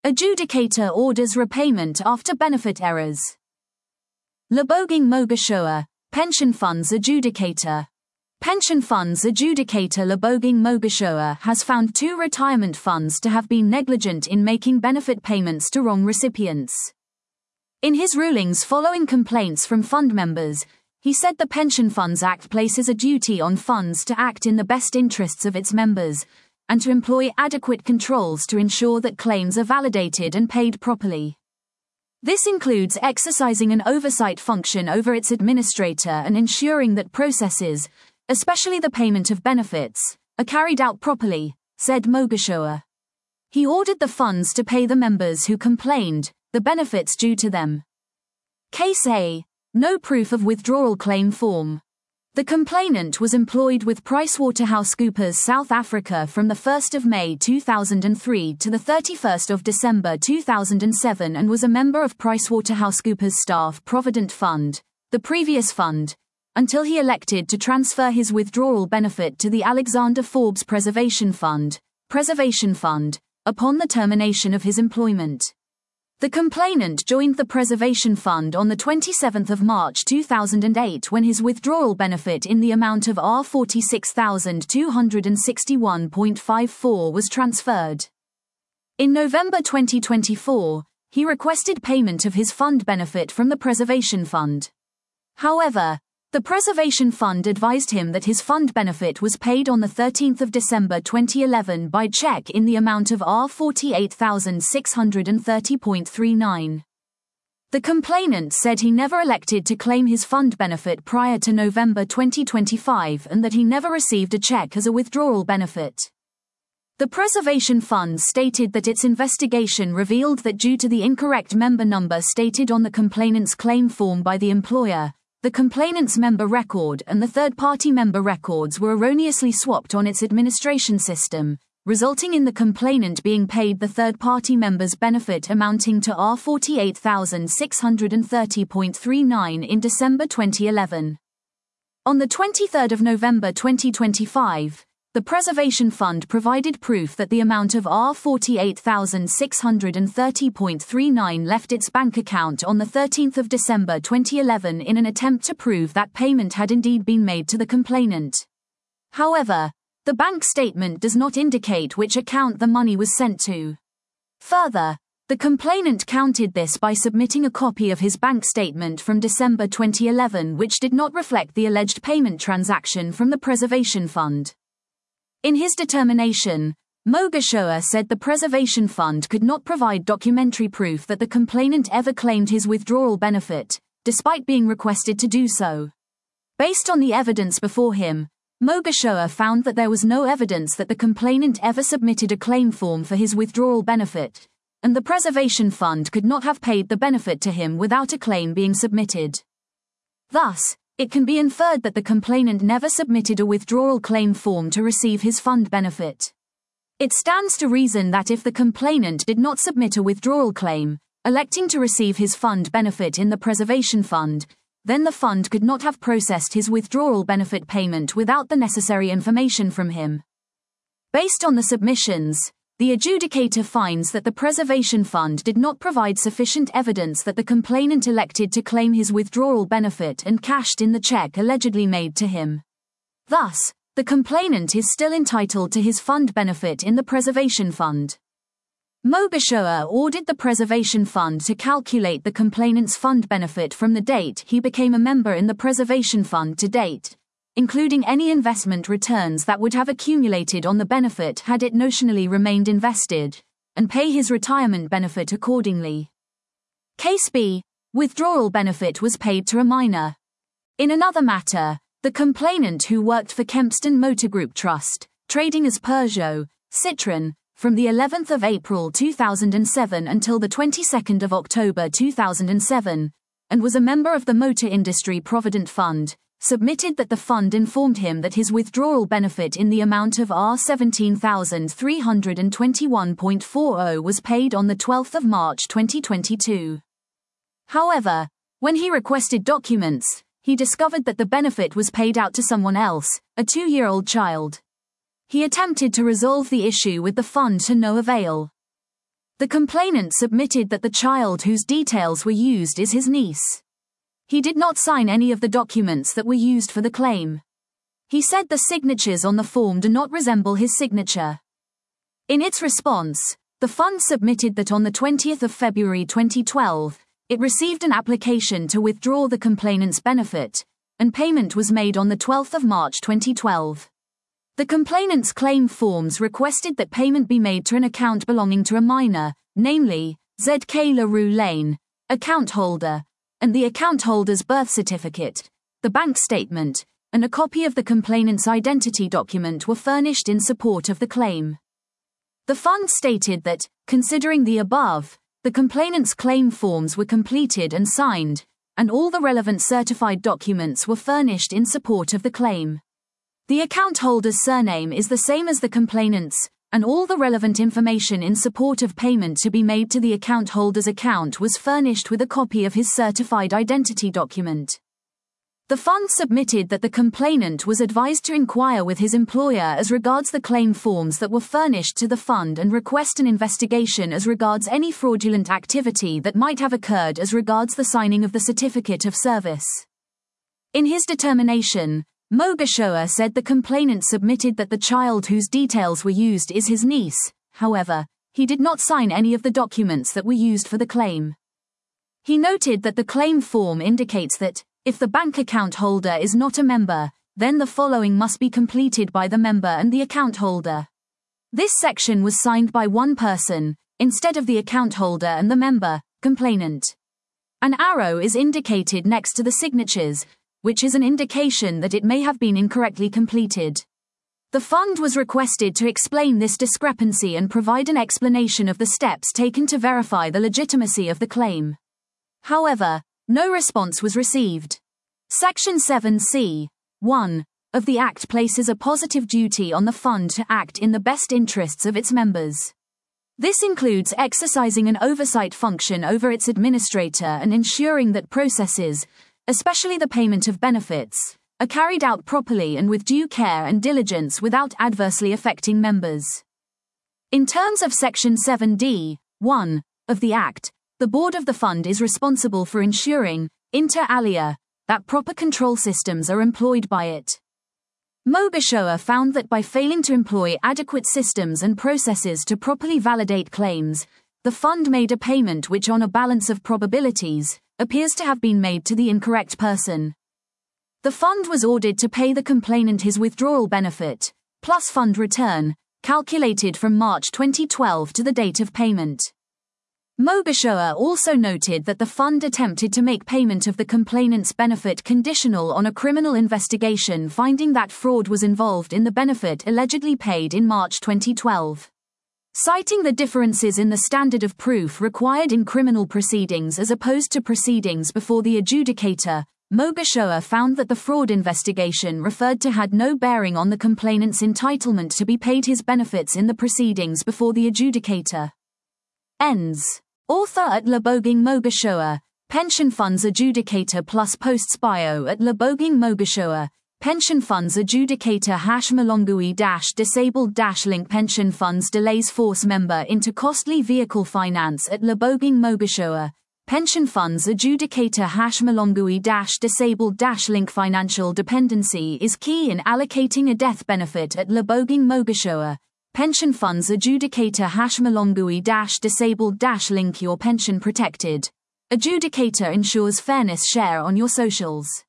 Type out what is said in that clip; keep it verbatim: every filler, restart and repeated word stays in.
Adjudicator orders repayment after benefit errors. Luboging Mogashoa, Pension Funds Adjudicator. Pension Funds Adjudicator Luboging Mogashoa has found two retirement funds to have been negligent in making benefit payments to wrong recipients. In his rulings following complaints from fund members, he said the Pension Funds Act places a duty on funds to act in the best interests of its members, and to employ adequate controls to ensure that claims are validated and paid properly. This includes exercising an oversight function over its administrator and ensuring that processes, especially the payment of benefits, are carried out properly, said Mogashoa. He ordered the funds to pay the members who complained the benefits due to them. Case A. No proof of withdrawal claim form. The complainant was employed with PricewaterhouseCoopers South Africa from the first of May two thousand three to the thirty-first of December two thousand seven and was a member of PricewaterhouseCoopers Staff Provident Fund, the previous fund, until he elected to transfer his withdrawal benefit to the Alexander Forbes Preservation Fund, Preservation Fund, upon the termination of his employment. The complainant joined the Preservation Fund on the twenty-seventh of March two thousand eight when his withdrawal benefit in the amount of R forty-six thousand two hundred sixty-one point five four was transferred. In November twenty twenty-four, he requested payment of his fund benefit from the Preservation Fund. However, the Preservation Fund advised him that his fund benefit was paid on the thirteenth of December twenty eleven by check in the amount of R forty-eight thousand six hundred thirty point three nine. The complainant said he never elected to claim his fund benefit prior to November twenty twenty-five and that he never received a check as a withdrawal benefit. The Preservation Fund stated that its investigation revealed that due to the incorrect member number stated on the complainant's claim form by the employer, the complainant's member record and the third-party member records were erroneously swapped on its administration system, resulting in the complainant being paid the third-party member's benefit amounting to R forty-eight thousand six hundred thirty point three nine in December twenty eleven. On the twenty-third of November twenty twenty-five, the Preservation Fund provided proof that the amount of R forty-eight thousand six hundred thirty point three nine left its bank account on the thirteenth of December twenty eleven in an attempt to prove that payment had indeed been made to the complainant. However, the bank statement does not indicate which account the money was sent to. Further, the complainant countered this by submitting a copy of his bank statement from December twenty eleven which did not reflect the alleged payment transaction from the Preservation Fund. In his determination, Mogashoa said the Preservation Fund could not provide documentary proof that the complainant ever claimed his withdrawal benefit, despite being requested to do so. Based on the evidence before him, Mogashoa found that there was no evidence that the complainant ever submitted a claim form for his withdrawal benefit, and the Preservation Fund could not have paid the benefit to him without a claim being submitted. Thus, it can be inferred that the complainant never submitted a withdrawal claim form to receive his fund benefit. It stands to reason that if the complainant did not submit a withdrawal claim, electing to receive his fund benefit in the Preservation Fund, then the fund could not have processed his withdrawal benefit payment without the necessary information from him. Based on the submissions, the adjudicator finds that the Preservation Fund did not provide sufficient evidence that the complainant elected to claim his withdrawal benefit and cashed in the check allegedly made to him. Thus, the complainant is still entitled to his fund benefit in the Preservation Fund. Mogashoa ordered the Preservation Fund to calculate the complainant's fund benefit from the date he became a member in the Preservation Fund to date, including any investment returns that would have accumulated on the benefit had it notionally remained invested, and pay his retirement benefit accordingly. Case B. Withdrawal benefit was paid to a minor. In another matter, the complainant who worked for Kempston Motor Group Trust, trading as Peugeot, Citroën, from the eleventh of April two thousand seven until the twenty-second of October two thousand seven, and was a member of the Motor Industry Provident Fund, submitted that the fund informed him that his withdrawal benefit in the amount of R seventeen thousand three hundred twenty-one point four zero was paid on the twelfth of March twenty twenty-two. However, when he requested documents, he discovered that the benefit was paid out to someone else, a two-year-old child. He attempted to resolve the issue with the fund to no avail. The complainant submitted that the child whose details were used is his niece. He did not sign any of the documents that were used for the claim. He said the signatures on the form do not resemble his signature. In its response, the fund submitted that on the twentieth of February twenty twelve, it received an application to withdraw the complainant's benefit, and payment was made on the twelfth of March twenty twelve. The complainant's claim forms requested that payment be made to an account belonging to a minor, namely, Z K LaRue Lane, account holder, and the account holder's birth certificate, the bank statement, and a copy of the complainant's identity document were furnished in support of the claim. The fund stated that, considering the above, the complainant's claim forms were completed and signed, and all the relevant certified documents were furnished in support of the claim. The account holder's surname is the same as the complainant's, and all the relevant information in support of payment to be made to the account holder's account was furnished with a copy of his certified identity document. The fund submitted that the complainant was advised to inquire with his employer as regards the claim forms that were furnished to the fund and request an investigation as regards any fraudulent activity that might have occurred as regards the signing of the certificate of service. In his determination, Mogashoa said the complainant submitted that the child whose details were used is his niece. However, he did not sign any of the documents that were used for the claim. He noted that the claim form indicates that, if the bank account holder is not a member, then the following must be completed by the member and the account holder. This section was signed by one person, instead of the account holder and the member, complainant. An arrow is indicated next to the signatures, which is an indication that it may have been incorrectly completed. The fund was requested to explain this discrepancy and provide an explanation of the steps taken to verify the legitimacy of the claim. However, no response was received. Section seven C one of the Act places a positive duty on the fund to act in the best interests of its members. This includes exercising an oversight function over its administrator and ensuring that processes, especially the payment of benefits, are carried out properly and with due care and diligence without adversely affecting members. In terms of Section seven D one of the Act, the board of the fund is responsible for ensuring, inter alia, that proper control systems are employed by it. Mogashoa found that by failing to employ adequate systems and processes to properly validate claims, the fund made a payment which, on a balance of probabilities, appears to have been made to the incorrect person. The fund was ordered to pay the complainant his withdrawal benefit, plus fund return, calculated from March twenty twelve to the date of payment. Mogashoa also noted that the fund attempted to make payment of the complainant's benefit conditional on a criminal investigation finding that fraud was involved in the benefit allegedly paid in March twenty twelve. Citing the differences in the standard of proof required in criminal proceedings as opposed to proceedings before the adjudicator, Mogashoa found that the fraud investigation referred to had no bearing on the complainant's entitlement to be paid his benefits in the proceedings before the adjudicator. Ends. Author at Loboging Mogashoa, Pension Funds Adjudicator plus Posts Bio at Loboging Mogashoa, Pension Funds Adjudicator hash Malongui dash Disabled dash Link Pension Funds Delays Force Member into Costly Vehicle Finance at Loboging Mogashoa, Pension Funds Adjudicator hash Malongui dash Disabled dash Link Financial Dependency is key in allocating a death benefit at Loboging Mogashoa. Pension Funds Adjudicator hash Malongui dash Disabled dash Link Your pension protected. Adjudicator ensures fairness. Share on your socials.